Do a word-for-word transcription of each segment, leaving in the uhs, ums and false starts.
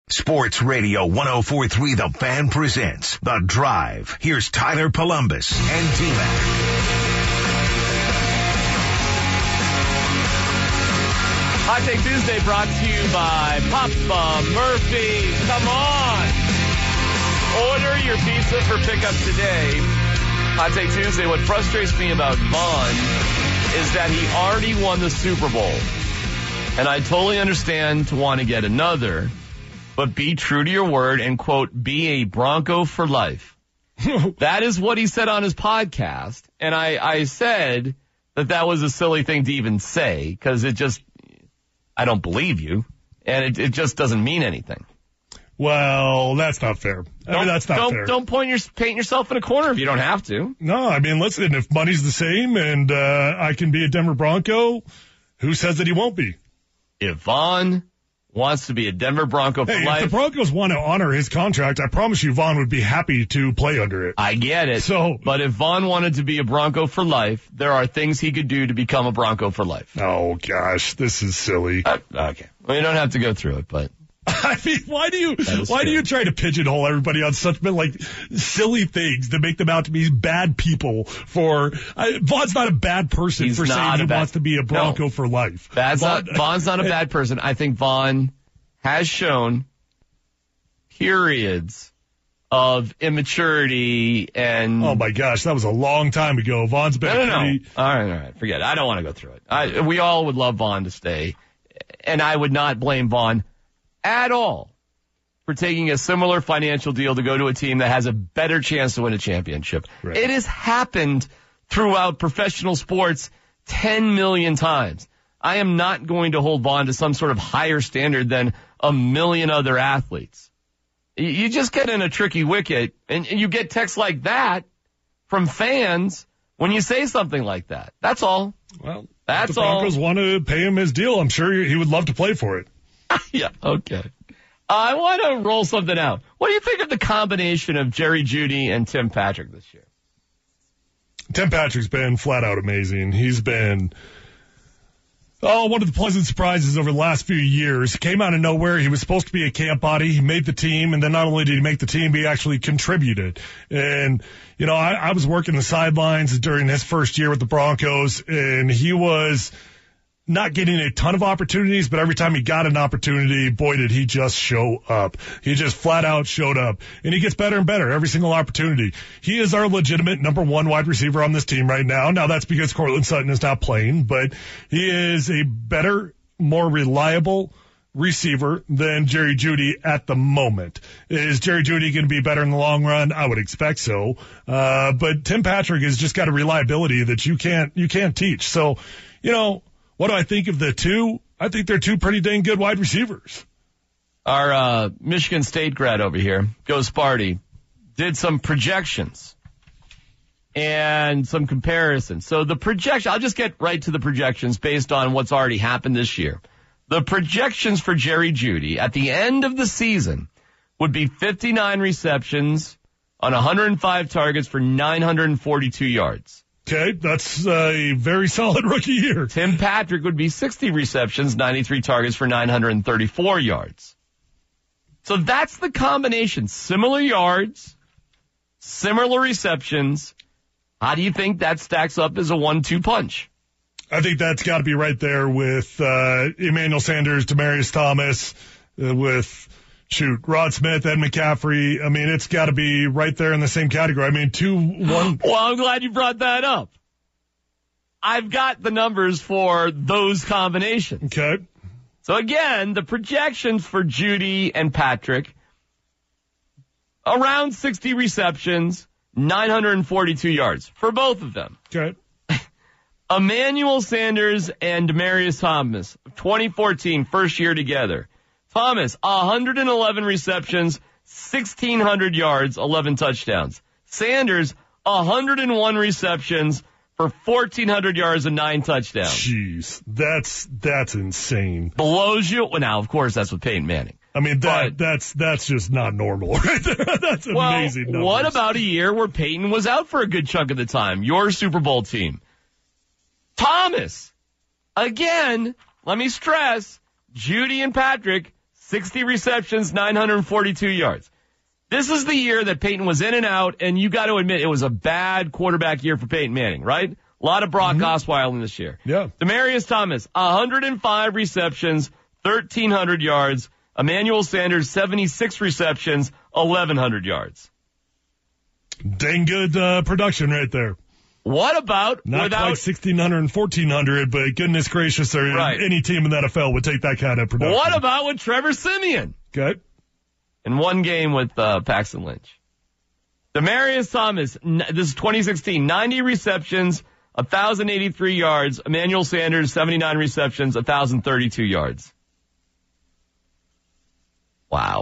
Sports Radio one oh four point three The Fan presents The Drive. Here's Tyler Columbus and T-Mac. Hot Take Tuesday brought to you by Papa Murphy's. Come on. Order your pizza for pickup today. Hot Take Tuesday. What frustrates me about Vaughn is that he already won the Super Bowl. And I totally understand to want to get another, but be true to your word and, quote, be a Bronco for life. That is what he said on his podcast. And I, I said that that was a silly thing to even say because it just, I don't believe you. And it, it just doesn't mean anything. Well, that's not fair. I mean, that's not don't, fair. Don't point your, paint yourself in a corner if you don't have to. No, I mean, listen, if money's the same and uh, I can be a Denver Bronco, who says that he won't be? If Vaughn wants to be a Denver Bronco for hey, life. If the Broncos want to honor his contract, I promise you Vaughn would be happy to play under it. I get it. So, but if Vaughn wanted to be a Bronco for life, there are things he could do to become a Bronco for life. Oh, gosh, this is silly. Uh, okay. Well, you don't have to go through it, but. I mean, why do you why true. do you try to pigeonhole everybody on such like silly things that make them out to be bad people? For I, Vaughn's not a bad person He's for saying he bad, wants to be a Bronco no, for life. Vaughn, not, Vaughn's not a bad person. I think Vaughn has shown periods of immaturity and. Oh my gosh, that was a long time ago. Vaughn's been. No, no, pretty... no. All right, all right. Forget it. I don't want to go through it. I, we all would love Vaughn to stay, and I would not blame Vaughn at all for taking a similar financial deal to go to a team that has a better chance to win a championship. Right. It has happened throughout professional sports ten million times. I am not going to hold Vaughn to some sort of higher standard than a million other athletes. You just get in a tricky wicket, and you get texts like that from fans when you say something like that. That's all. Well, that's if the Broncos all. want to pay him his deal, I'm sure he would love to play for it. Yeah, okay. Uh, I want to roll something out. What do you think of the combination of Jerry Jeudy and Tim Patrick this year? Tim Patrick's been flat out amazing. He's been, oh, one of the pleasant surprises over the last few years. He came out of nowhere. He was supposed to be a camp body. He made the team, and then not only did he make the team, he actually contributed. And, you know, I, I was working the sidelines during his first year with the Broncos, and he was not getting a ton of opportunities, but every time he got an opportunity, boy, did he just show up. He just flat out showed up. And he gets better and better every single opportunity. He is our legitimate number one wide receiver on this team right now. Now, that's because Courtland Sutton is not playing, but he is a better, more reliable receiver than Jerry Jeudy at the moment. Is Jerry Jeudy going to be better in the long run? I would expect so. Uh, but Tim Patrick has just got a reliability that you can't, you can't teach. So, you know, what do I think of the two? I think they're two pretty dang good wide receivers. Our uh, Michigan State grad over here, Go Sparty, did some projections and some comparisons. So the projection, I'll just get right to the projections based on what's already happened this year. The projections for Jerry Jeudy at the end of the season would be fifty-nine receptions on one hundred five targets for nine hundred forty-two yards. Okay, that's a very solid rookie year. Tim Patrick would be sixty receptions, ninety-three targets for nine hundred thirty-four yards. So that's the combination. Similar yards, similar receptions. How do you think that stacks up as a one two punch? I think that's got to be right there with uh, Emmanuel Sanders, Demaryius Thomas, uh, with... Shoot, Rod Smith, Ed McCaffrey. I mean, it's got to be right there in the same category. I mean, two, one. Well, I'm glad you brought that up. I've got the numbers for those combinations. Okay. So again, the projections for Jeudy and Patrick, around sixty receptions, nine hundred forty-two yards for both of them. Okay. Emmanuel Sanders and Demaryius Thomas, twenty fourteen, first year together. Thomas, one hundred eleven receptions, sixteen hundred yards, eleven touchdowns. Sanders, one hundred one receptions for fourteen hundred yards and nine touchdowns. Jeez, that's that's insane. Blows you. Well, now, of course, that's with Peyton Manning. I mean, that but, that's that's just not normal right there. That's well, amazing numbers. What about a year where Peyton was out for a good chunk of the time? Your Super Bowl team. Thomas, again, let me stress, Jeudy and Patrick, sixty receptions, nine hundred forty-two yards. This is the year that Peyton was in and out, and you got to admit it was a bad quarterback year for Peyton Manning, right? A lot of Brock mm-hmm. Osweiler this year. Yeah. Demaryius Thomas, one hundred five receptions, thirteen hundred yards. Emmanuel Sanders, seventy-six receptions, eleven hundred yards. Dang good uh, production right there. What about Not without... quite sixteen hundred and fourteen hundred, but goodness gracious, or right. any team in the N F L would take that kind of production. What about with Trevor Siemian? Okay. In one game with uh, Paxton Lynch. Demaryius Thomas, this is twenty sixteen, ninety receptions, one thousand eighty-three yards. Emmanuel Sanders, seventy-nine receptions, one thousand thirty-two yards. Wow.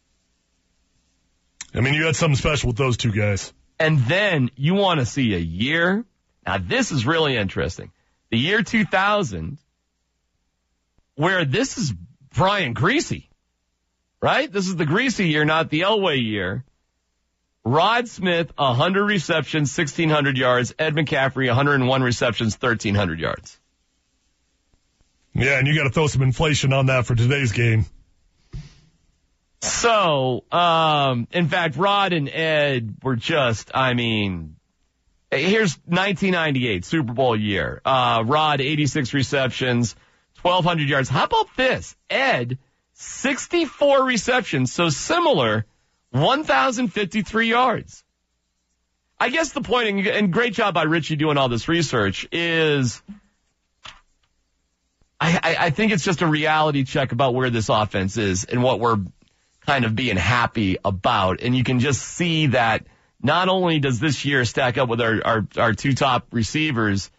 I mean, you had something special with those two guys. And then you want to see a year. Now, this is really interesting. The year two thousand, where this is Brian Griese, right? This is the Griese year, not the Elway year. Rod Smith, one hundred receptions, sixteen hundred yards. Ed McCaffrey, one hundred one receptions, thirteen hundred yards. Yeah, and you got to throw some inflation on that for today's game. So, um, in fact, Rod and Ed were just, I mean, here's nineteen ninety-eight, Super Bowl year. Uh, Rod, eighty-six receptions, twelve hundred yards. How about this? Ed, sixty-four receptions, so similar, one thousand fifty-three yards. I guess the point, and great job by Richie doing all this research, is I, I, I think it's just a reality check about where this offense is and what we're kind of being happy about. And you can just see that not only does this year stack up with our, our, our two top receivers,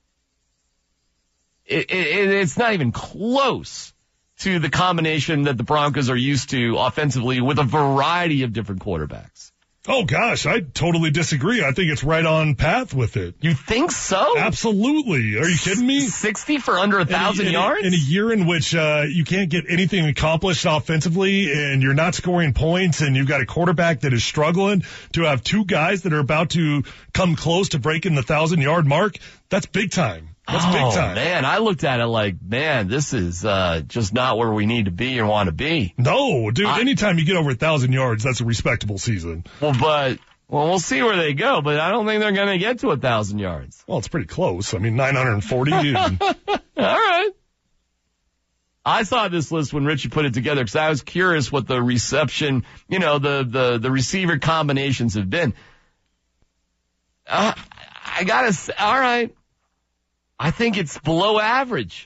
it, it, it's not even close to the combination that the Broncos are used to offensively with a variety of different quarterbacks. Oh, gosh, I totally disagree. I think it's right on path with it. You think so? Absolutely. Are you kidding me? sixty for under a thousand yards? In a year in which uh, you can't get anything accomplished offensively and you're not scoring points and you've got a quarterback that is struggling, to have two guys that are about to come close to breaking the thousand-yard mark, that's big time. That's oh, big time. Man, I looked at it like, man, this is uh, just not where we need to be and want to be. No, dude, I, anytime you get over a thousand yards, that's a respectable season. Well, but, well, we'll see where they go, but I don't think they're going to get to a thousand yards. Well, it's pretty close. I mean, nine hundred forty. And... All right. I saw this list when Richie put it together because I was curious what the reception, you know, the, the, the receiver combinations have been. Uh, I got to say, all right. I think it's below average.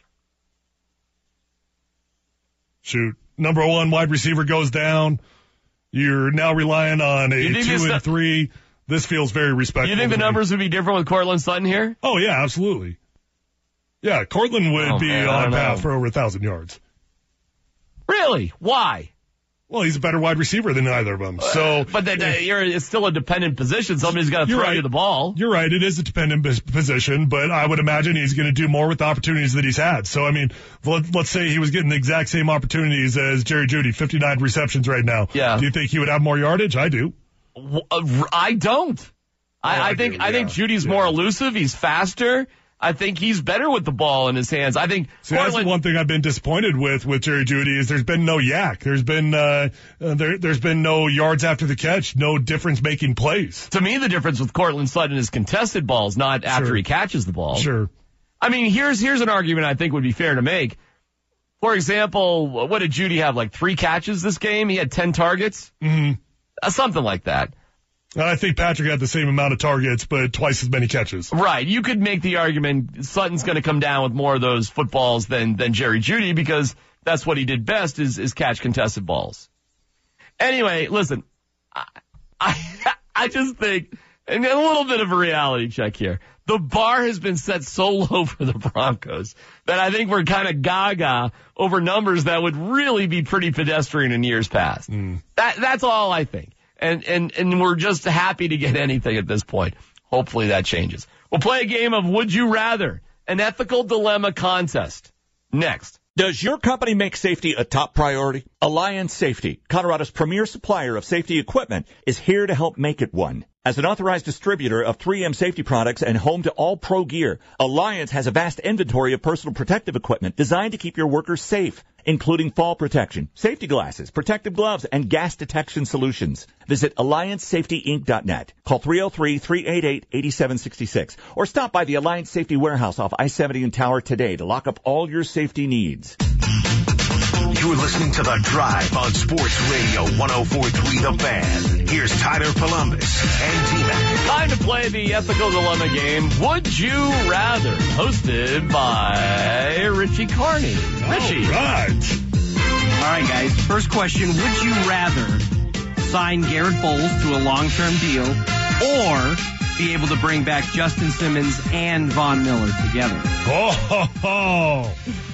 Shoot. Number one wide receiver goes down. You're now relying on a two and three. This feels very respectable. You think the numbers would be different with Courtland Sutton here? Oh, yeah, absolutely. Yeah, Courtland would oh, be man, on path for over a thousand yards. Really? Why? Well, he's a better wide receiver than either of them. So, uh, but then, uh, you're, it's still a dependent position. Somebody's got to throw right. you the ball. You're right. It is a dependent position, but I would imagine he's going to do more with the opportunities that he's had. So, I mean, let, let's say he was getting the exact same opportunities as Jerry Jeudy, fifty-nine receptions right now. Yeah. Do you think he would have more yardage? I do. I don't. Oh, I, I, I think do, I yeah. think Judy's yeah. more elusive. He's faster. I think he's better with the ball in his hands. I think See, that's the one thing I've been disappointed with with Jerry Jeudy is there's been no yak. There's been uh, uh there there's been no yards after the catch, no difference making plays. To me, the difference with Courtland Sutton is contested balls, not after sure. he catches the ball. Sure. I mean, here's here's an argument I think would be fair to make. For example, what did Jeudy have? Like three catches this game? He had ten targets, mm-hmm. uh, something like that. I think Patrick had the same amount of targets, but twice as many catches. Right. You could make the argument Sutton's going to come down with more of those footballs than, than Jerry Jeudy because that's what he did best is, is catch contested balls. Anyway, listen, I, I, I just think, and a little bit of a reality check here. The bar has been set so low for the Broncos that I think we're kind of gaga over numbers that would really be pretty pedestrian in years past. Mm. That, that's all I think. And, and, and we're just happy to get anything at this point. Hopefully that changes. We'll play a game of Would You Rather, an ethical dilemma contest. Next. Does your company make safety a top priority? Alliance Safety, Colorado's premier supplier of safety equipment, is here to help make it one. As an authorized distributor of three M safety products and home to all pro gear, Alliance has a vast inventory of personal protective equipment designed to keep your workers safe, including fall protection, safety glasses, protective gloves, and gas detection solutions. Visit alliance safety inc dot net. Call three oh three, three eight eight, eight seven six six or stop by the Alliance Safety Warehouse off I seventy in Tower today to lock up all your safety needs. You're listening to The Drive on Sports Radio one oh four point three The Fan. Here's Tyler Columbus and T-Mac. Time to play the Ethical Dilemma game, Would You Rather, hosted by Richie Carney. Richie. All right. All right, guys. First question, would you rather sign Garrett Bowles to a long-term deal or be able to bring back Justin Simmons and Von Miller together? Oh, ho, ho.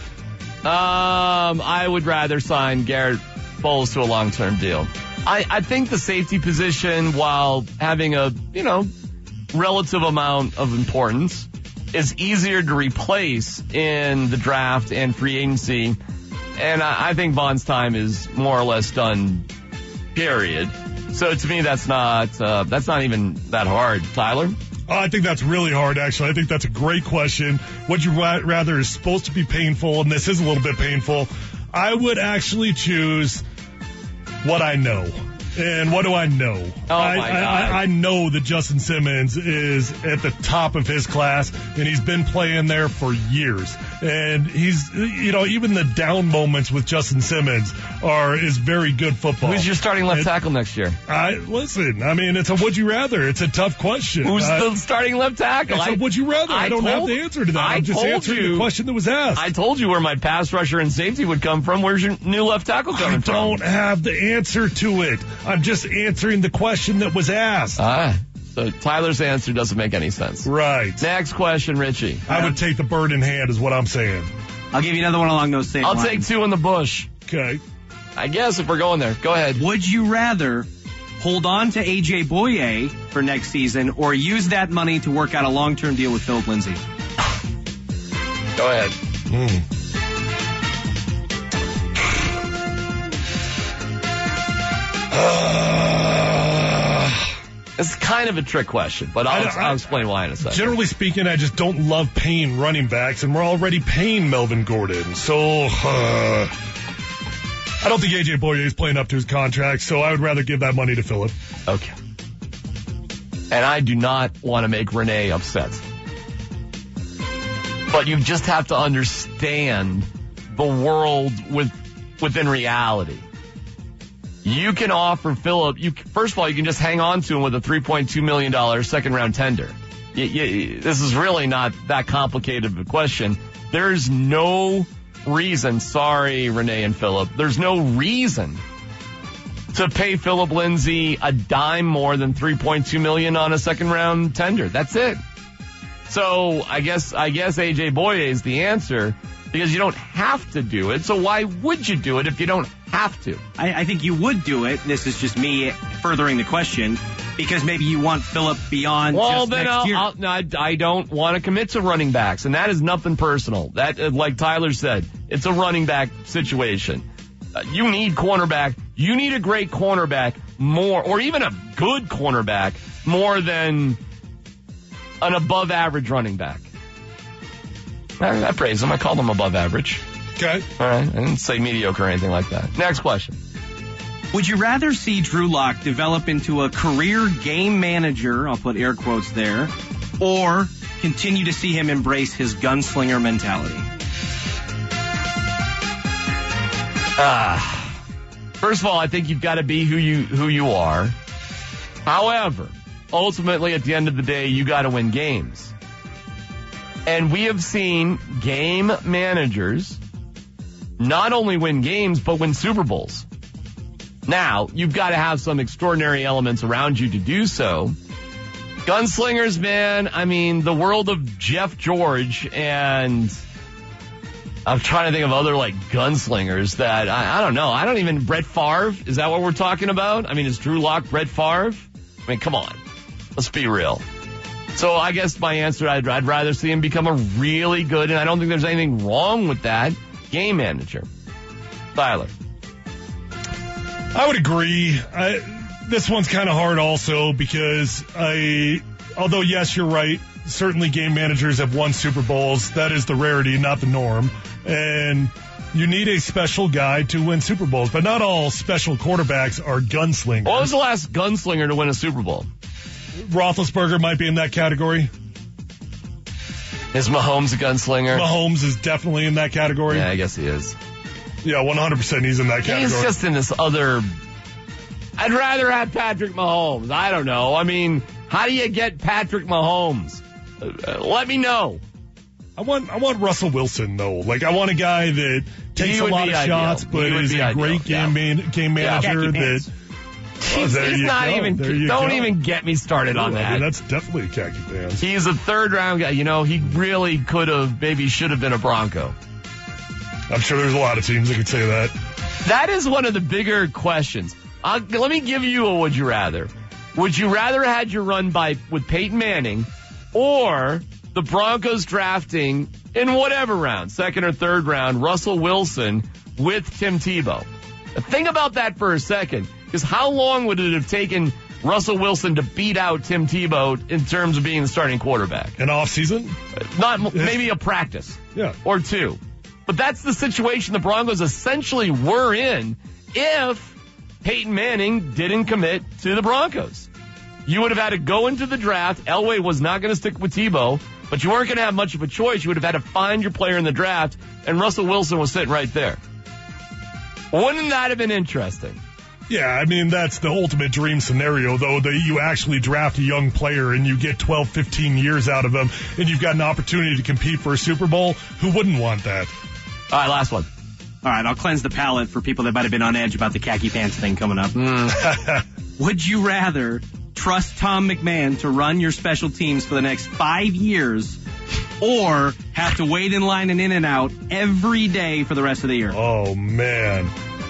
Um, I would rather sign Garrett Bowles to a long-term deal. I, I think the safety position, while having a, you know, relative amount of importance, is easier to replace in the draft and free agency. And I, I think Von's time is more or less done, period. So to me, that's not, uh, that's not even that hard. Tyler? Oh, I think that's really hard, actually. I think that's a great question. Would you ra- rather is supposed to be painful, and this is a little bit painful. I would actually choose what I know. And what do I know? Oh, I, my I, God. I, I know that Justin Simmons is at the top of his class, and he's been playing there for years. And he's, you know, even the down moments with Justin Simmons are is very good football. Who's your starting left And tackle next year? I listen. I mean, it's a would you rather. It's a tough question. Who's Uh, the starting left tackle? It's I- a would you rather. I, I don't have told- the answer to that. I I'm just told answering you- the question that was asked. I told you where my pass rusher and safety would come from. Where's your new left tackle coming I from? don't have the answer to it. I'm just answering the question that was asked. Ah, so Tyler's answer doesn't make any sense. Right. Next question, Richie. I would take the bird in hand is what I'm saying. I'll give you another one along those same I'll lines. take two in the bush. Okay. I guess if we're going there. Go ahead. Would you rather hold on to A J Boye for next season or use that money to work out a long-term deal with Philip Lindsay? Go ahead. Hmm. Uh, It's kind of a trick question, but I'll, I- I- I'll explain why in a second. generally speaking, I just don't love paying running backs, and we're already paying Melvin Gordon. So, uh, I don't think A J Boye is playing up to his contract, so I would rather give that money to Philip. Okay. And I do not want to make Renee upset. But you just have to understand the world with within reality. You can offer Philip, you, first of all, you can just hang on to him with a three point two million dollars second round tender. You, you, this is really not that complicated of a question. There's no reason, sorry, Renee and Philip, there's no reason to pay Philip Lindsay a dime more than three point two million dollars on a second round tender. That's it. So I guess, I guess A J Boye is the answer because you don't have to do it. So why would you do it if you don't have to? I, I think you would do it. This is just me furthering the question because maybe you want Philip beyond Well, just then next I'll, year. I'll, no, I, I don't want to commit to running backs, and that is nothing personal. That, uh, like Tyler said, it's a running back situation. Uh, you need cornerback. You need a great cornerback more, or even a good cornerback more than an above average running back. I, I praise him. I called him above average. Okay. All right. I didn't say mediocre or anything like that. Next question. Would you rather see Drew Lock develop into a career game manager, I'll put air quotes there, or continue to see him embrace his gunslinger mentality? Ah. First of all, I think you've got to be who you who you are. However, ultimately, at the end of the day, you got to win games. And we have seen game managers not only win games, but win Super Bowls. Now, you've got to have some extraordinary elements around you to do so. Gunslingers, man, I mean, the world of Jeff George, and I'm trying to think of other, like, gunslingers that, I, I don't know. I don't even, Brett Favre, is that what we're talking about? I mean, is Drew Lock Brett Favre? I mean, come on. Let's be real. So I guess my answer, I'd, I'd rather see him become a really good, and I don't think there's anything wrong with that, game manager. Tyler. I would agree. I, This one's kind of hard also because I, although yes, you're right. Certainly game managers have won Super Bowls. That is the rarity, not the norm. And you need a special guy to win Super Bowls, but not all special quarterbacks are gunslingers. What was the last gunslinger to win a Super Bowl? Roethlisberger might be in that category. Is Mahomes a gunslinger? Mahomes is definitely in that category. Yeah, I guess he is. Yeah, one hundred percent he's in that category. He's just in this other... I'd rather have Patrick Mahomes. I don't know. I mean, how do you get Patrick Mahomes? Uh, let me know. I want I want Russell Wilson, though. Like, I want a guy that takes a lot of ideal. shots, but is a ideal. great game, yeah. man, game manager yeah. that... Oh, he's he's not go. even, don't go. even get me started Ooh, on that. I mean, that's definitely a khaki pants. He's a third round guy. You know, he really could have, maybe should have been a Bronco. I'm sure there's a lot of teams that could say that. That is one of the bigger questions. I'll, let me give you a would you rather. Would you rather had your run by with Peyton Manning or the Broncos drafting in whatever round, second or third round, Russell Wilson with Tim Tebow? Think about that for a second. Because how long would it have taken Russell Wilson to beat out Tim Tebow in terms of being the starting quarterback? An off season? Not maybe a practice. Yeah. Or two. But that's the situation the Broncos essentially were in if Peyton Manning didn't commit to the Broncos. You would have had to go into the draft. Elway was not going to stick with Tebow, but you weren't going to have much of a choice. You would have had to find your player in the draft, and Russell Wilson was sitting right there. Wouldn't that have been interesting? Yeah, I mean, that's the ultimate dream scenario, though, that you actually draft a young player and you get twelve, fifteen years out of them, and you've got an opportunity to compete for a Super Bowl. Who wouldn't want that? All right, last one. All right, I'll cleanse the palate for people that might have been on edge about the khaki pants thing coming up. Mm. Would you rather trust Tom McMahon to run your special teams for the next five years or have to wait in line and in and out every day for the rest of the year? Oh, man.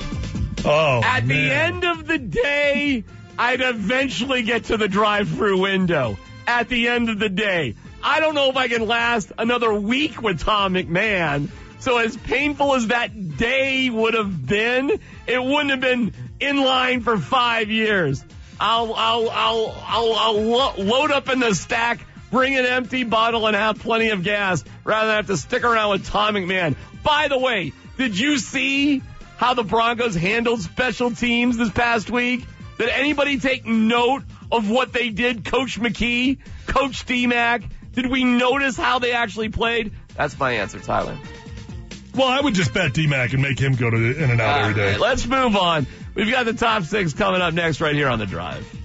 Oh, At man. the end of the day, I'd eventually get to the drive-through window. At the end of the day. I don't know if I can last another week with Tom McMahon. So as painful as that day would have been, it wouldn't have been in line for five years. I'll, I'll, I'll, I'll, I'll lo- load up in the stack, bring an empty bottle, and have plenty of gas rather than have to stick around with Tom McMahon. By the way, did you see how the Broncos handled special teams this past week? Did anybody take note of what they did? Coach McKee, Coach D-Mac, did we notice how they actually played? That's my answer, Tyler. Well, I would just bet D-Mac and make him go to In-N-Out every day. Right, let's move on. We've got the top six coming up next right here on The Drive.